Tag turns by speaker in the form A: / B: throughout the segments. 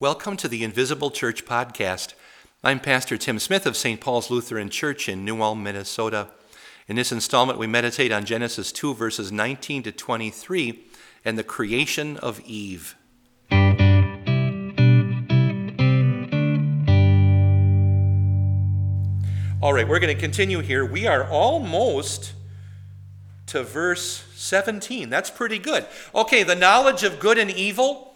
A: Welcome to the Invisible Church podcast. I'm Pastor Tim Smith of St. Paul's Lutheran Church in New Ulm, Minnesota. In this installment, we meditate on Genesis 2, verses 19 to 23, and the creation of Eve. All right, we're going to continue here. We are almost to verse 17. That's pretty good. Okay, the knowledge of good and evil.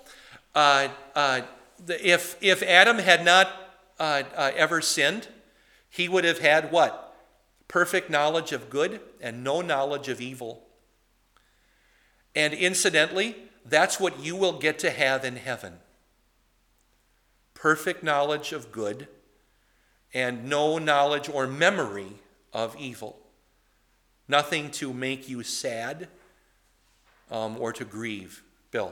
A: If Adam had not ever sinned, he would have had what? Perfect knowledge of good and no knowledge of evil. And incidentally, that's what you will get to have in heaven. Perfect knowledge of good and no knowledge or memory of evil. Nothing to make you sad or to grieve. Bill?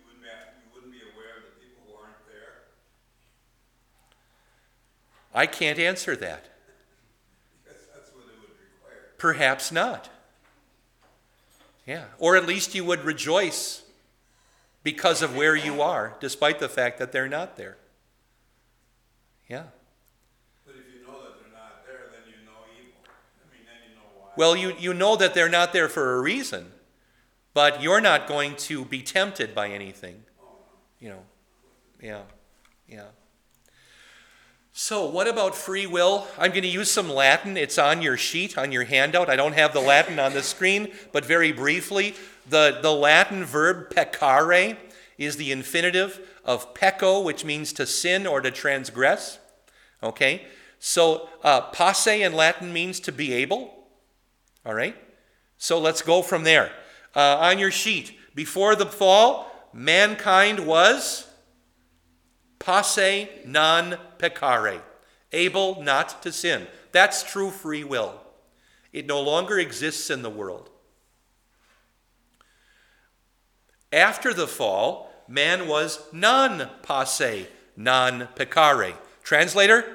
A: I can't answer that.
B: Because that's what it would require.
A: Perhaps not. Yeah. Or at least you would rejoice because of where you are, despite the fact that they're not there. Yeah.
B: But if you know that they're not there, then you know evil. Then you know why.
A: Well, you know that they're not there for a reason, but you're not going to be tempted by anything. Yeah. So what about free will? I'm going to use some Latin. It's on your sheet, on your handout. I don't have the Latin on the screen, but very briefly, the Latin verb peccare is the infinitive of pecco, which means to sin or to transgress. Okay? So passe in Latin means to be able. All right? So let's go from there. On your sheet, before the fall, mankind was passe non peccare, able not to sin. That's true free will. It no longer exists in the world. After the fall, man was non passe non peccare. Translator?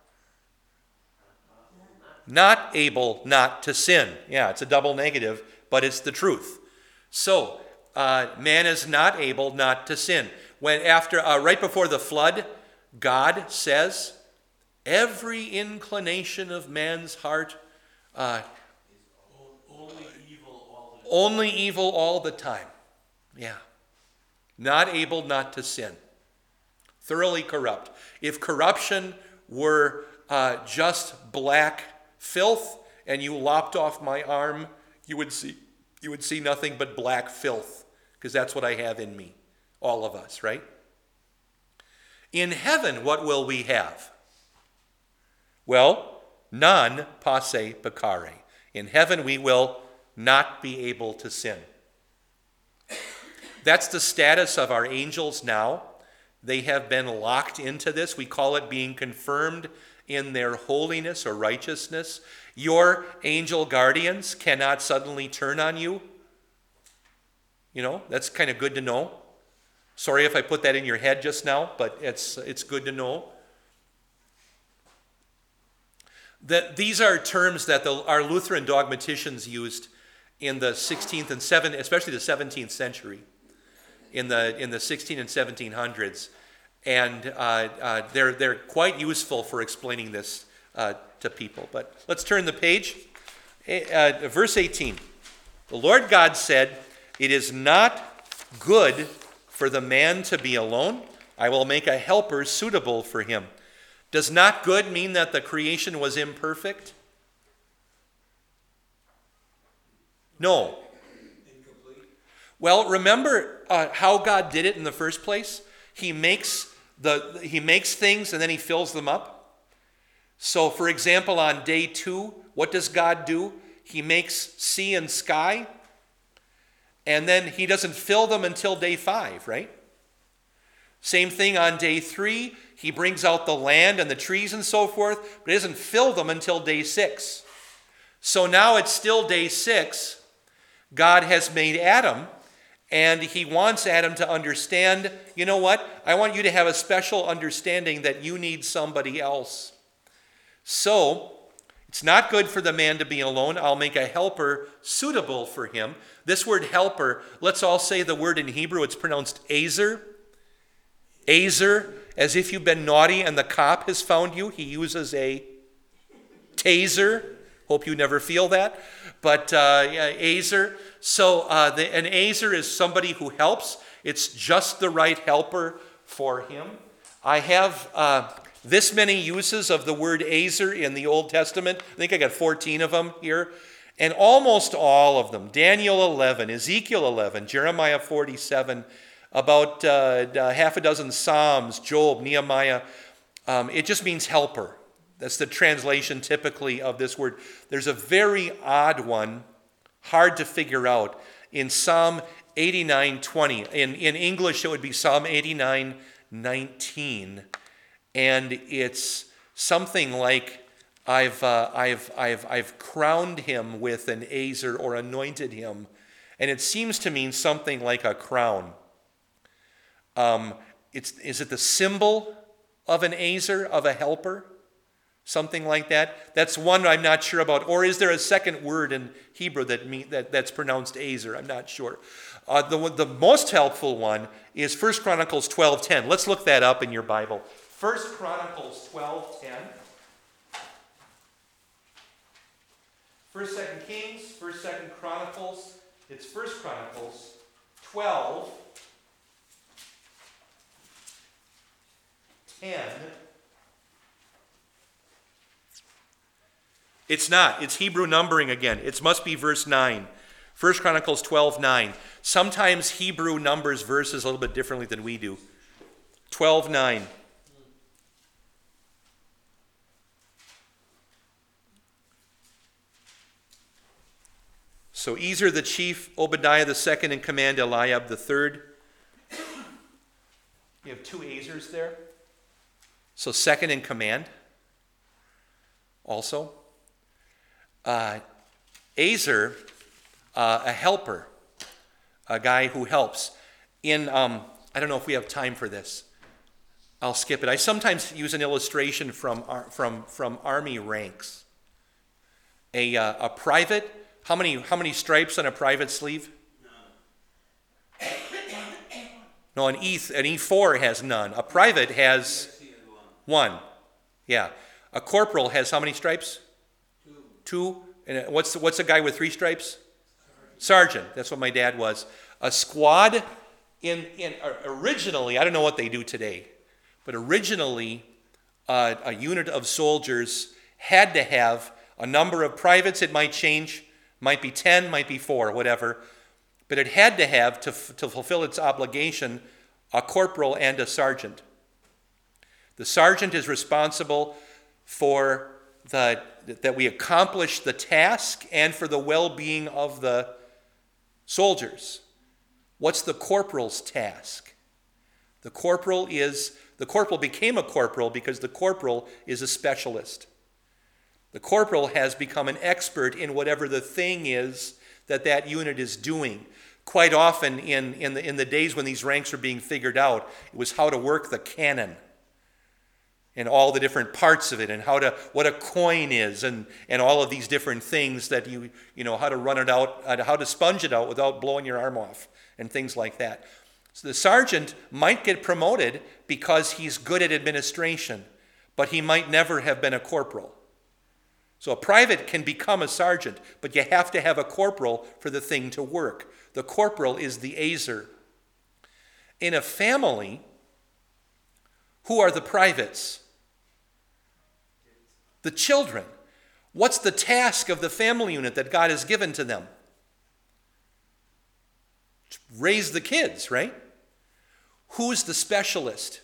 A: Not able not to sin. Yeah, it's a double negative, but it's the truth. So, man is not able not to sin. Right before the flood, God says, every inclination of man's heart only evil all the time. Yeah. Not able not to sin. Thoroughly corrupt. If corruption were just black filth and you lopped off my arm, you would see nothing but black filth, because that's what I have in me. All of us, right? In heaven, what will we have? Well, non passe peccare. In heaven, we will not be able to sin. That's the status of our angels now. They have been locked into this. We call it being confirmed in their holiness or righteousness. Your angel guardians cannot suddenly turn on you. That's kind of good to know. Sorry if I put that in your head just now, but it's good to know. That these are terms that our Lutheran dogmaticians used in the 16th and 17th, especially the 17th century, in the 16 and 1700s, and they're quite useful for explaining this to people. But let's turn the page. Verse 18. The Lord God said, "It is not good for the man to be alone. I will make a helper suitable for him." Does not good mean that the creation was imperfect? No.
B: Incomplete.
A: Well, remember how God did it in the first place? He makes things and then he fills them up. So, for example, on day 2, what does God do? He makes sea and sky. And then he doesn't fill them until day 5, right? Same thing on day 3. He brings out the land and the trees and so forth, but he doesn't fill them until day 6. So now it's still day 6. God has made Adam, and he wants Adam to understand, you know what? I want you to have a special understanding that you need somebody else. So, it's not good for the man to be alone. I'll make a helper suitable for him. This word helper, let's all say the word in Hebrew. It's pronounced azer. Azer as if you've been naughty and the cop has found you. He uses a taser. Hope you never feel that. But azer. So an azer is somebody who helps. It's just the right helper for him. I have this many uses of the word azer in the Old Testament. I think I got 14 of them here. And almost all of them, Daniel 11, Ezekiel 11, Jeremiah 47, about half a dozen Psalms, Job, Nehemiah, it just means helper. That's the translation typically of this word. There's a very odd one, hard to figure out, in Psalm 89:20. In English, it would be Psalm 89:19. And it's something like, I've crowned him with an azer or anointed him. And it seems to mean something like a crown. Is it the symbol of an azer, of a helper? Something like that? That's one I'm not sure about. Or is there a second word in Hebrew that's pronounced azer? I'm not sure. The most helpful one is 1 Chronicles 12:10. Let's look that up in your Bible. 1 Chronicles 12:10. 1st, 2nd Kings, 1st, 2nd Chronicles. It's 1st Chronicles 12:10. It's not. It's Hebrew numbering again. It must be verse 9. 1 Chronicles 12:9. Sometimes Hebrew numbers verses a little bit differently than we do. 12:9. So Ezer the chief, Obadiah the second in command, Eliab the third. You have two Ezers there. So second in command also. Azer, a helper, a guy who helps. I don't know if we have time for this. I'll skip it. I sometimes use an illustration from Army ranks. A private. How many stripes on a private sleeve? No, an E4 has none. A private has one. Yeah. A corporal has how many stripes? Two. And what's a guy with 3 stripes? Sergeant. That's what my dad was. A squad originally, I don't know what they do today, but originally a unit of soldiers had to have a number of privates. It might change. Might be 10, might be 4, whatever. But it had to have, to fulfill its obligation, a corporal and a sergeant. The sergeant is responsible for that we accomplish the task and for the well-being of the soldiers. What's the corporal's task? The corporal became a corporal because the corporal is a specialist. The corporal has become an expert in whatever the thing is that unit is doing. Quite often in the days when these ranks were being figured out, it was how to work the cannon and all the different parts of it, and what a coin is, and all of these different things that you know how to run it out, how to sponge it out without blowing your arm off, and things like that. So the sergeant might get promoted because he's good at administration, but he might never have been a corporal. So a private can become a sergeant, but you have to have a corporal for the thing to work. The corporal is the azer. In a family, who are the privates? The children. What's the task of the family unit that God has given to them? Raise the kids, right? Who's the specialist?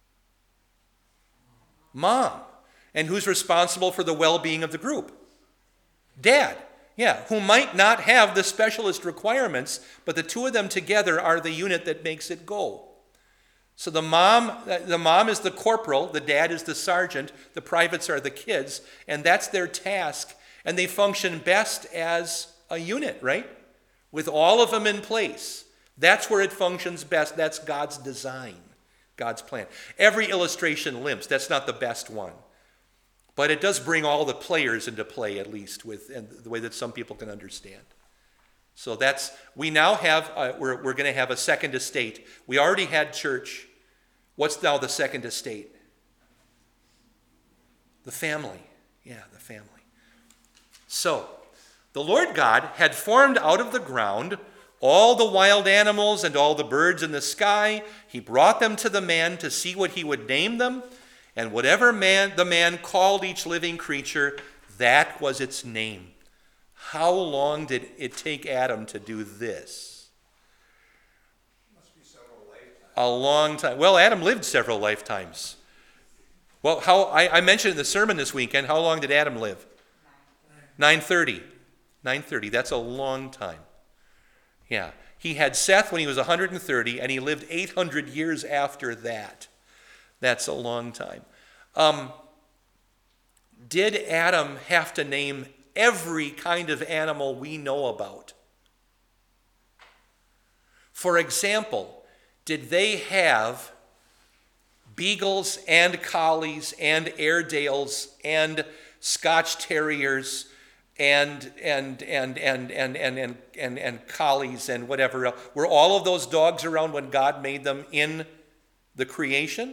A: Mom. And who's responsible for the well-being of the group? Dad. Yeah, who might not have the specialist requirements, but the two of them together are the unit that makes it go. So the mom is the corporal, the dad is the sergeant, the privates are the kids, and that's their task. And they function best as a unit, right? With all of them in place. That's where it functions best. That's God's design, God's plan. Every illustration limps. That's not the best one. But it does bring all the players into play, at least, and the way that some people can understand. So we now have, we're going to have a second estate. We already had church. What's now the second estate? The family. Yeah, the family. So, the Lord God had formed out of the ground all the wild animals and all the birds in the sky. He brought them to the man to see what he would name them. And whatever the man called each living creature, that was its name. How long did it take Adam to do this?
B: Must be several lifetimes.
A: A long time. Well, Adam lived several lifetimes. Well, I mentioned in the sermon this weekend, how long did Adam live? 930. 930. That's a long time. Yeah. He had Seth when he was 130, and he lived 800 years after that. That's a long time. Did Adam have to name every kind of animal we know about? For example, did they have beagles and collies and Airedales and Scotch Terriers and collies and whatever else? Were all of those dogs around when God made them in the creation?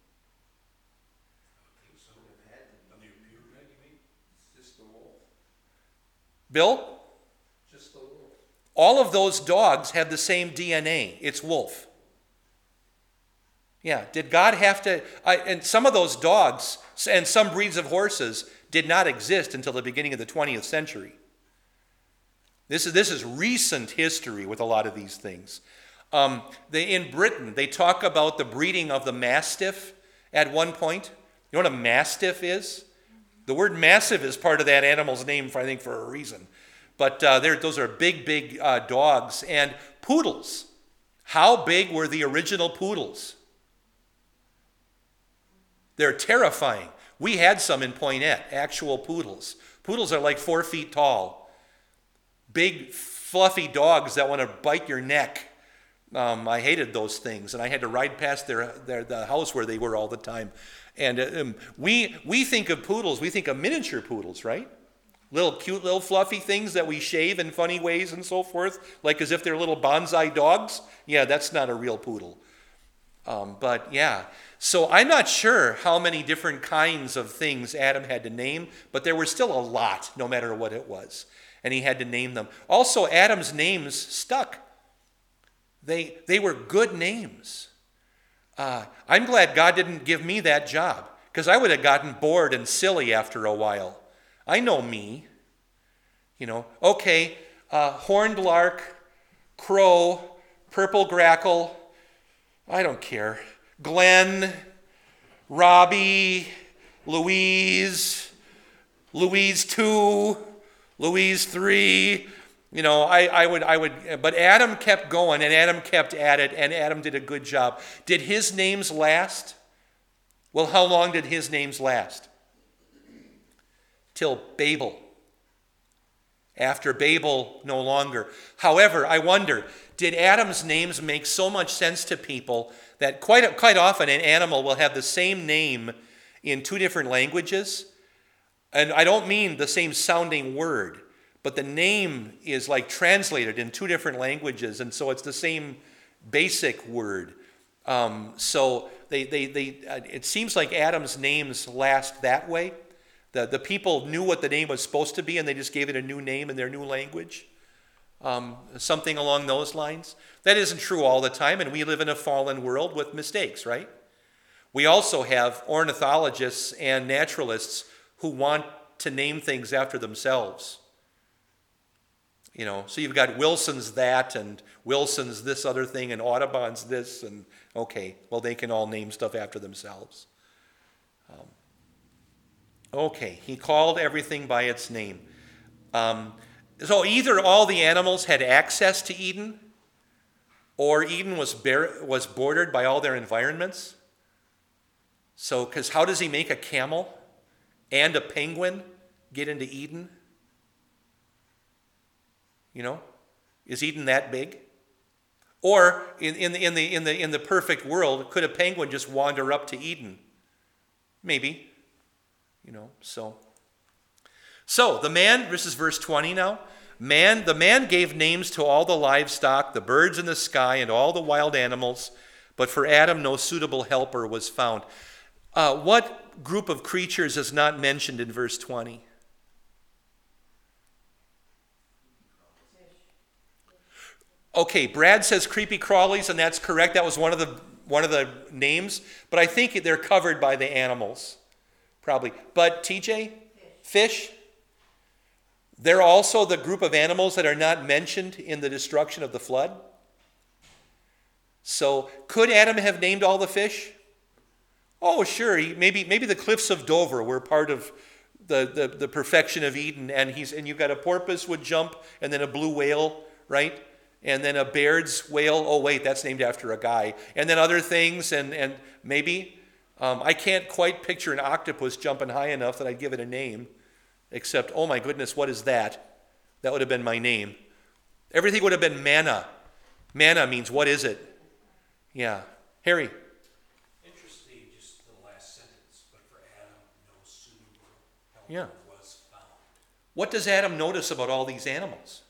B: Just the wolf.
A: Bill?
B: Just the wolf.
A: All of those dogs have the same DNA. It's wolf. Yeah, did God have to... and some of those dogs and some breeds of horses did not exist until the beginning of the 20th century. This is recent history with a lot of these things. In Britain, they talk about the breeding of the Mastiff at one point. You know what a Mastiff is? The word massive is part of that animal's name, I think, for a reason. But those are big dogs. And poodles. How big were the original poodles? They're terrifying. We had some in Poinette, actual poodles. Poodles are like 4 feet tall. Big, fluffy dogs that want to bite your neck. I hated those things, and I had to ride past the house where they were all the time. And we think of poodles, we think of miniature poodles, right? Little cute, little fluffy things that we shave in funny ways and so forth, like as if they're little bonsai dogs. Yeah, that's not a real poodle. But yeah, so I'm not sure how many different kinds of things Adam had to name, but there were still a lot, no matter what it was. And he had to name them. Also, Adam's names stuck. They were good names. I'm glad God didn't give me that job, because I would have gotten bored and silly after a while. I know me. Okay, horned lark, crow, purple grackle, I don't care. Glenn, Robbie, Louise 2, Louise 3. I would, but Adam kept going, and Adam kept at it, and Adam did a good job. Did his names last? Well, how long did his names last? Till Babel. After Babel, no longer. However, I wonder, did Adam's names make so much sense to people that quite often an animal will have the same name in 2 different languages? And I don't mean the same sounding word, but the name is like translated in 2 different languages, and so it's the same basic word. So it seems like Adam's names last that way. The people knew what the name was supposed to be, and they just gave it a new name in their new language. Something along those lines. That isn't true all the time, and we live in a fallen world with mistakes, right? We also have ornithologists and naturalists who want to name things after themselves. So you've got Wilson's that, and Wilson's this other thing, and Audubon's this, and okay, well, they can all name stuff after themselves. Okay, he called everything by its name. So either all the animals had access to Eden, or Eden was bordered by all their environments. So, because how does he make a camel and a penguin get into Eden? Is Eden that big? Or in the perfect world, could a penguin just wander up to Eden? Maybe. So the man, this is verse 20 now. The man gave names to all the livestock, the birds in the sky, and all the wild animals, But for Adam, no suitable helper was found. What group of creatures is not mentioned in verse 20? Okay, Brad says creepy crawlies, and that's correct. That was one of the names, but I think they're covered by the animals, probably. But TJ, fish. They're also the group of animals that are not mentioned in the destruction of the flood. So, could Adam have named all the fish? Oh, sure. Maybe the cliffs of Dover were part of the perfection of Eden, and you've got a porpoise would jump, and then a blue whale, right? And then a Baird's whale. Oh, wait, that's named after a guy. And then other things, and maybe. I can't quite picture an octopus jumping high enough that I'd give it a name, except, oh my goodness, what is that? That would have been my name. Everything would have been manna. Manna means, what is it? Yeah. Harry?
C: Interesting, just the last sentence, but for Adam, no suitable helper was found.
A: What does Adam notice about all these animals?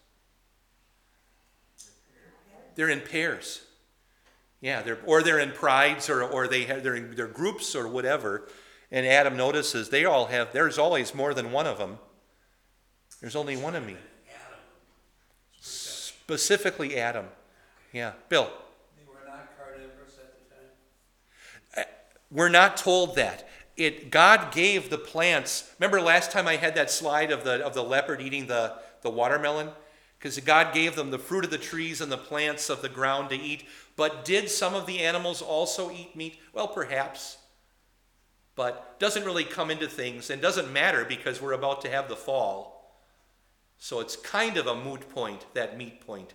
A: They're in pairs. Yeah, they're in prides, or they're in their groups or whatever. And Adam notices there's always more than one of them. There's only one of me.
C: Adam.
A: Specifically Adam. Yeah. Bill?
B: They were not carnivorous at the time?
A: We're not told that. God gave the plants. Remember last time I had that slide of the leopard eating the watermelon? Because God gave them the fruit of the trees and the plants of the ground to eat. But did some of the animals also eat meat? Well, perhaps. But doesn't really come into things, and doesn't matter because we're about to have the fall. So it's kind of a moot point, that meat point.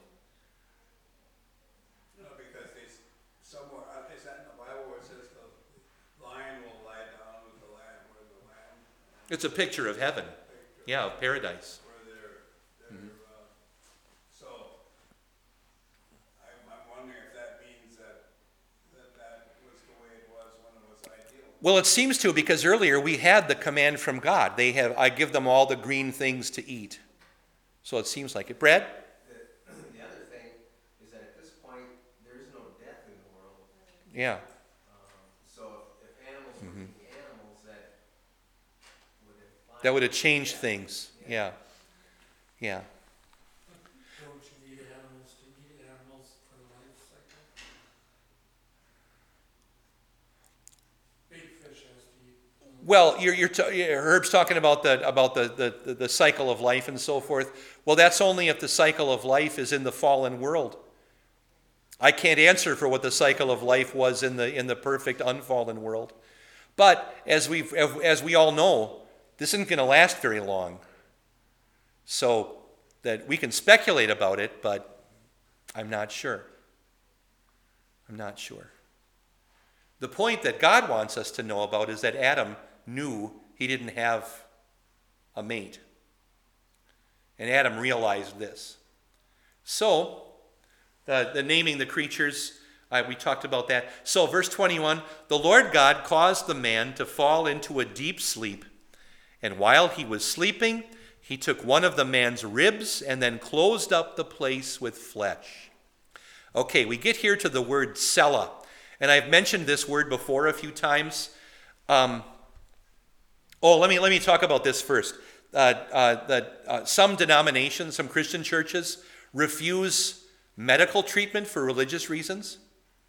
B: No, because somewhere, is that in the Bible where it says the lion will lie down with the lamb, where the lamb?
A: It's a picture of heaven. Yeah, of paradise.
B: Where so, I'm wondering if that means that was the way it was when it was ideal.
A: Well, it seems to, because earlier we had the command from God. I give them all the green things to eat. So it seems like it. Brad?
D: The other thing is that at this point, there is no death in the world.
A: Yeah.
D: So if animals were eating animals,
A: That would have changed things. Yeah. Yeah.
E: Don't you need animals to eat animals for the life cycle? Big fish has to eat.
A: Well, Herb's talking about the cycle of life and so forth. Well, that's only if the cycle of life is in the fallen world. I can't answer for what the cycle of life was in the perfect unfallen world. But as we all know, this isn't going to last very long. So that we can speculate about it, but I'm not sure. I'm not sure. The point that God wants us to know about is that Adam knew he didn't have a mate. And Adam realized this. So, the naming the creatures, we talked about that. So, verse 21, the Lord God caused the man to fall into a deep sleep. And while he was sleeping, he took one of the man's ribs and then closed up the place with flesh. Okay, we get here to the word Selah. And I've mentioned this word before a few times. Let me talk about this first. Some denominations, some Christian churches, refuse medical treatment for religious reasons.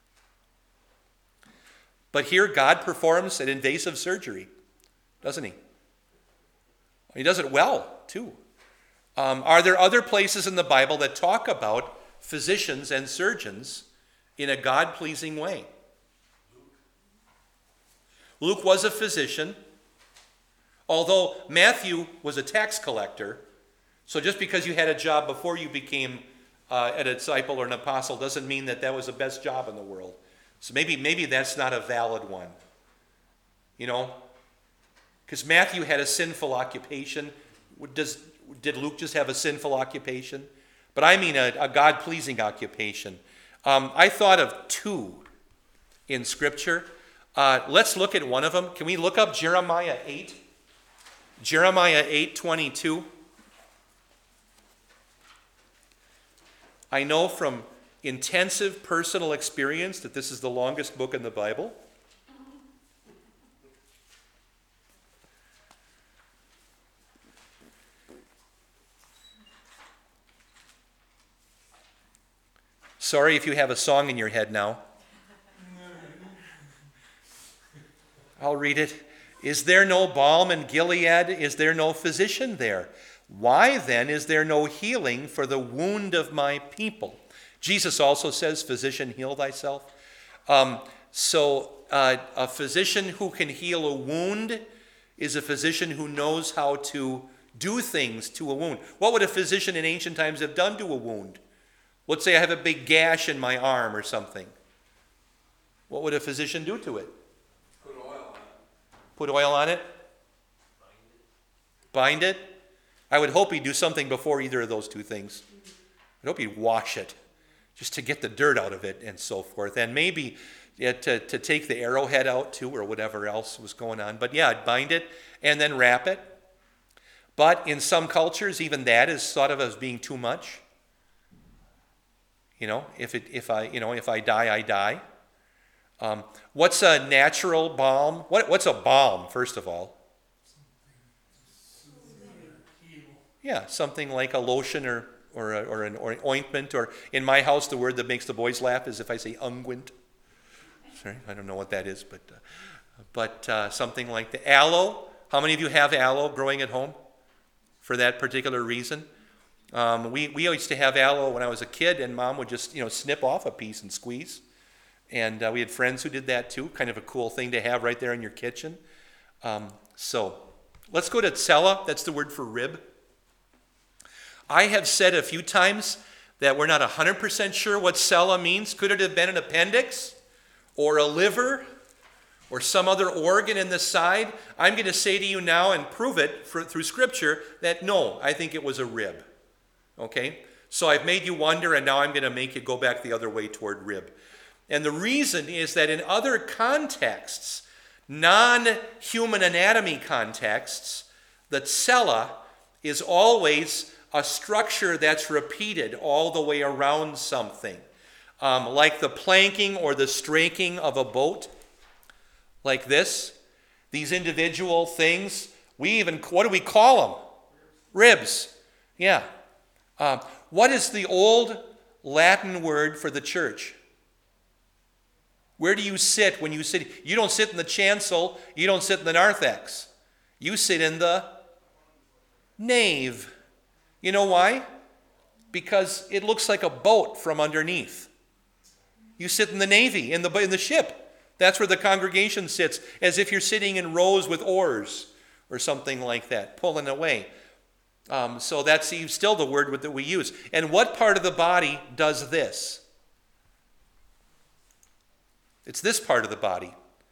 A: But here God performs an invasive surgery, doesn't he? He does it well, too. Are there other places in the Bible that talk about physicians and surgeons in a God-pleasing way? Luke was a physician, although Matthew was a tax collector. So just because you had a job before you became a disciple or an apostle doesn't mean that was the best job in the world. So maybe that's not a valid one. You know? Because Matthew had a sinful occupation. Did Luke just have a sinful occupation? But I mean a God-pleasing occupation. I thought of two in Scripture. Let's look at one of them. Can we look up Jeremiah 8? Jeremiah 8:22. I know from intensive personal experience that this is the longest book in the Bible? Sorry if you have a song in your head now. I'll read it. Is there no balm in Gilead? Is there no physician there? Why then is there no healing for the wound of my people? Jesus also says, physician, heal thyself. So a physician who can heal a wound is a physician who knows how to do things to a wound. What would a physician in ancient times have done to a wound? Let's say I have a big gash in my arm or something. What would a physician do to it?
B: Put oil on it.
A: Put oil on it? Bind it? I would hope he'd do something before either of those two things. I'd hope he'd wash it just to get the dirt out of it and so forth. And maybe to take the arrowhead out too or whatever else was going on. But yeah, I'd bind it and then wrap it. But in some cultures, even that is thought of as being too much. If I die, I die. What's a natural balm? What's a balm, first of all? Yeah, something like a lotion or an ointment, or in my house, the word that makes the boys laugh is if I say unguent. Sorry, I don't know what that is, but something like the aloe. How many of you have aloe growing at home for that particular reason? We used to have aloe when I was a kid, and Mom would just snip off a piece and squeeze. And we had friends who did that too. Kind of a cool thing to have right there in your kitchen. So let's go to tsela. That's the word for rib. I have said a few times that we're not 100% sure what tsela means. Could it have been an appendix or a liver or some other organ in the side? I'm going to say to you now and prove it through Scripture that no, I think it was a rib. Okay? So I've made you wonder, and now I'm going to make you go back the other way toward rib. And the reason is that in other contexts, non-human anatomy contexts, the tsela is always a structure that's repeated all the way around something. Like the planking or the straking of a boat, like this. These individual things, what do we call them? Ribs. Yeah. What is the old Latin word for the church? Where do you sit when you sit? You don't sit in the chancel. You don't sit in the narthex. You sit in the nave. You know why? Because it looks like a boat from underneath. You sit in the navy, in the ship. That's where the congregation sits, as if you're sitting in rows with oars or something like that, pulling away. So that's still the word that we use. And what part of the body does this? It's this part of the body.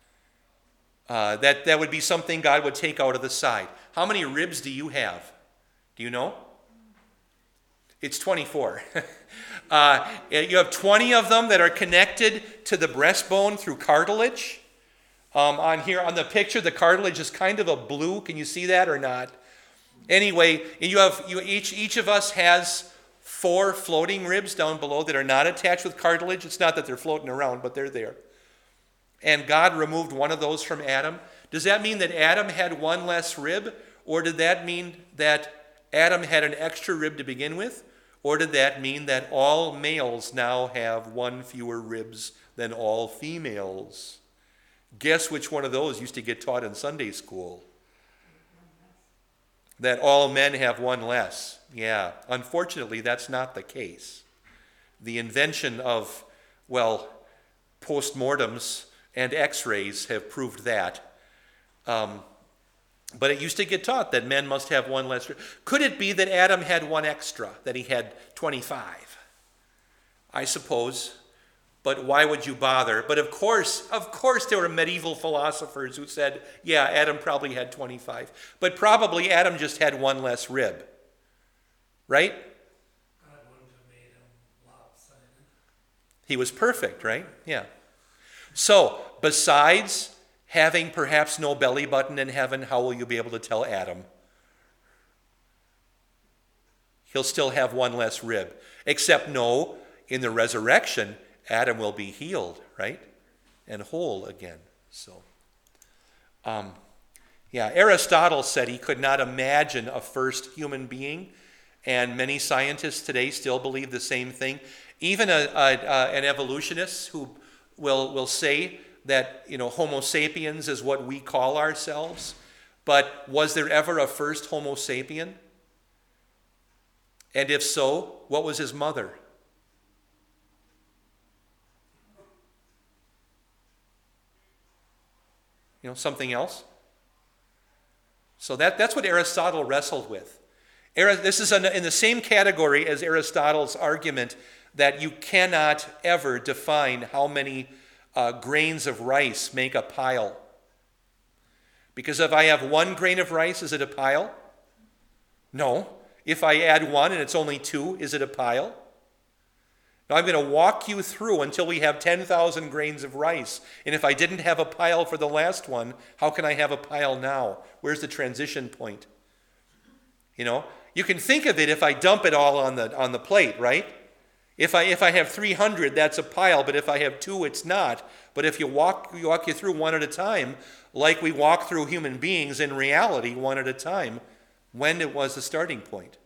A: That would be something God would take out of the side. How many ribs do you have? Do you know? It's 24. You have 20 of them that are connected to the breastbone through cartilage. On here, on the picture, the cartilage is kind of a blue. Can you see that or not? Anyway, each of us has 4 floating ribs down below that are not attached with cartilage. It's not that they're floating around, but they're there. And God removed one of those from Adam. Does that mean that Adam had one less rib? Or did that mean that Adam had an extra rib to begin with? Or did that mean that all males now have 1 fewer ribs than all females? Guess which one of those used to get taught in Sunday school? That all men have 1 less. Yeah, unfortunately, that's not the case. The invention of, postmortems and x-rays have proved that. But it used to get taught that men must have 1 less. Could it be that Adam had 1 extra, that he had 25? I suppose. But why would you bother? But of course, there were medieval philosophers who said, yeah, Adam probably had 25. But probably Adam just had 1 less rib. Right?
E: God wouldn't have made him lopsided.
A: He was perfect, right? Yeah. So, besides having perhaps no belly button in heaven, how will you be able to tell Adam? He'll still have 1 less rib. Except no, in the resurrection, Adam will be healed, right? And whole again. So, Aristotle said he could not imagine a first human being, and many scientists today still believe the same thing. Even an evolutionist who will say that, Homo sapiens is what we call ourselves, but was there ever a first Homo sapien? And if so, what was his mother? Something else? So that's what Aristotle wrestled with. This is in the same category as Aristotle's argument that you cannot ever define how many grains of rice make a pile. Because if I have 1 grain of rice, is it a pile? No. If I add 1 and it's only 2, is it a pile? Now I'm going to walk you through until we have 10,000 grains of rice. And if I didn't have a pile for the last one, how can I have a pile now? Where's the transition point? You can think of it if I dump it all on the plate, right? If I have 300, that's a pile, but if I have 2, it's not. But if you walk you through one at a time, like we walk through human beings in reality one at a time, when it was the starting point.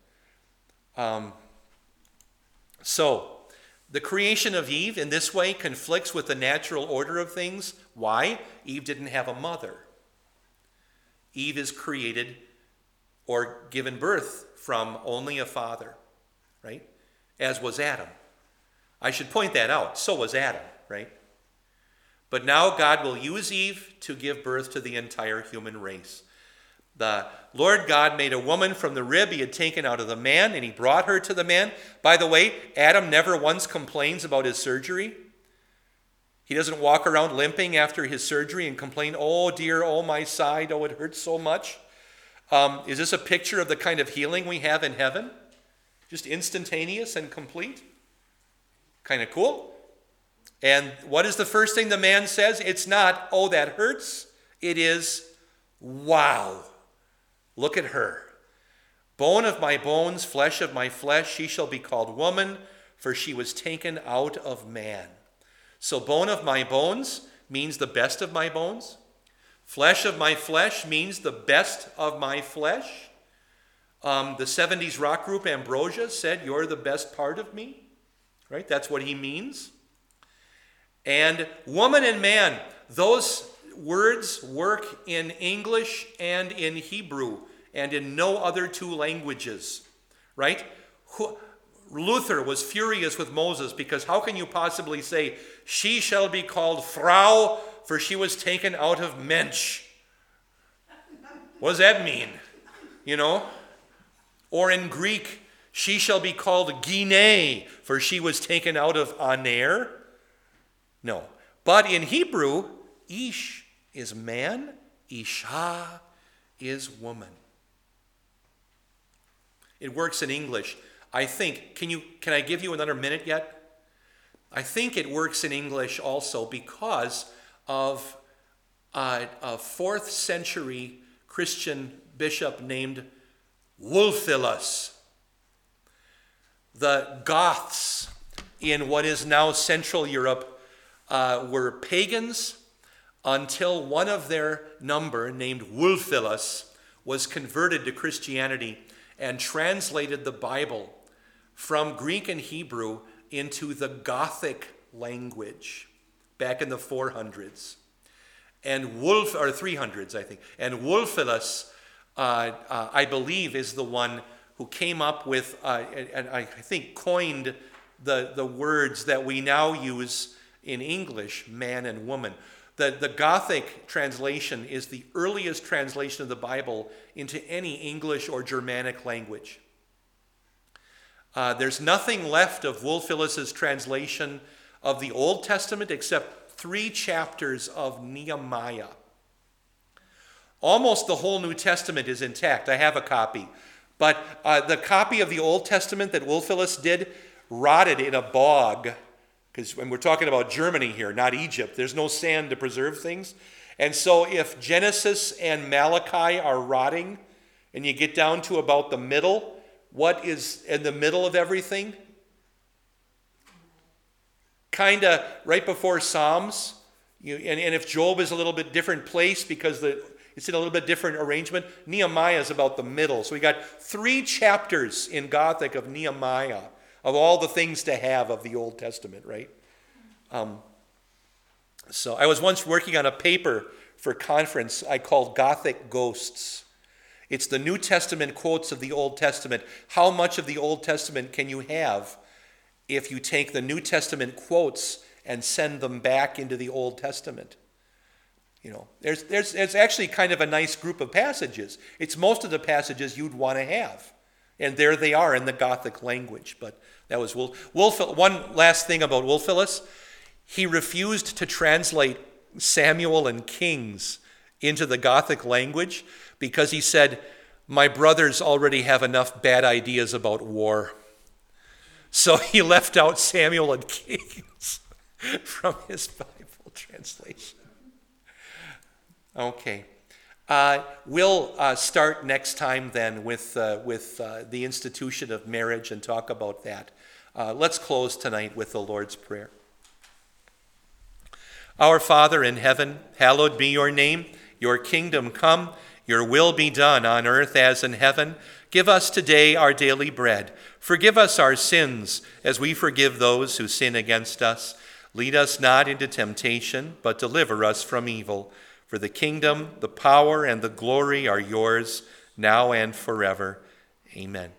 A: So, the creation of Eve in this way conflicts with the natural order of things. Why? Eve didn't have a mother. Eve is created or given birth from only a father, right? As was Adam. I should point that out. So was Adam, right? But now God will use Eve to give birth to the entire human race. The Lord God made a woman from the rib he had taken out of the man, and he brought her to the man. By the way, Adam never once complains about his surgery. He doesn't walk around limping after his surgery and complain, "Oh dear, oh my side, oh it hurts so much." Is this a picture of the kind of healing we have in heaven? Just instantaneous and complete? Kind of cool. And what is the first thing the man says? It's not, "Oh, that hurts." It is, "Wow. Look at her. Bone of my bones, flesh of my flesh, she shall be called woman, for she was taken out of man." So bone of my bones means the best of my bones. Flesh of my flesh means the best of my flesh. The 70s rock group Ambrosia said, "You're the best part of me." Right? That's what he means. And woman and man, those words work in English and in Hebrew and in no other 2 languages, right? Luther was furious with Moses because how can you possibly say, "She shall be called Frau, for she was taken out of Mensch"? What does that mean? Or in Greek, "She shall be called Gine, for she was taken out of Aner." No. But in Hebrew, Ish is man, Isha is woman. It works in English. I think, can I give you another minute yet? I think it works in English also because of a 4th century Christian bishop named Wulfilus. The Goths in what is now Central Europe were pagans until one of their number, named Wulfilus, was converted to Christianity and translated the Bible from Greek and Hebrew into the Gothic language back in the 400s. And 300s, I think. And Wulfilus, I believe, is the one who came up with, and I think coined the words that we now use in English, man and woman. The Gothic translation is the earliest translation of the Bible into any English or Germanic language. There's nothing left of Wulfilus's translation of the Old Testament except 3 chapters of Nehemiah. Almost the whole New Testament is intact. I have a copy. But the copy of the Old Testament that Wulfilus did rotted in a bog. Because when we're talking about Germany here, not Egypt, there's no sand to preserve things. And so if Genesis and Malachi are rotting, and you get down to about the middle, what is in the middle of everything? kind of right before Psalms. And if Job is a little bit different place because it's in a little bit different arrangement, Nehemiah is about the middle. So we got 3 chapters in Gothic of Nehemiah, of all the things to have of the Old Testament, right? So I was once working on a paper for a conference I called Gothic Ghosts. It's the New Testament quotes of the Old Testament. How much of the Old Testament can you have if you take the New Testament quotes and send them back into the Old Testament? There's actually kind of a nice group of passages. It's most of the passages you'd want to have. And there they are in the Gothic language. But that was one last thing about Ulfilas. He refused to translate Samuel and Kings into the Gothic language because he said, my brothers already have enough bad ideas about war. So he left out Samuel and Kings from his Bible translation. Okay. We'll start next time then with the institution of marriage and talk about that. Let's close tonight with the Lord's Prayer. Our Father in heaven, hallowed be your name. Your kingdom come, your will be done on earth as in heaven. Give us today our daily bread. Forgive us our sins as we forgive those who sin against us. Lead us not into temptation, but deliver us from evil. For the kingdom, the power, and the glory are yours, now and forever. Amen.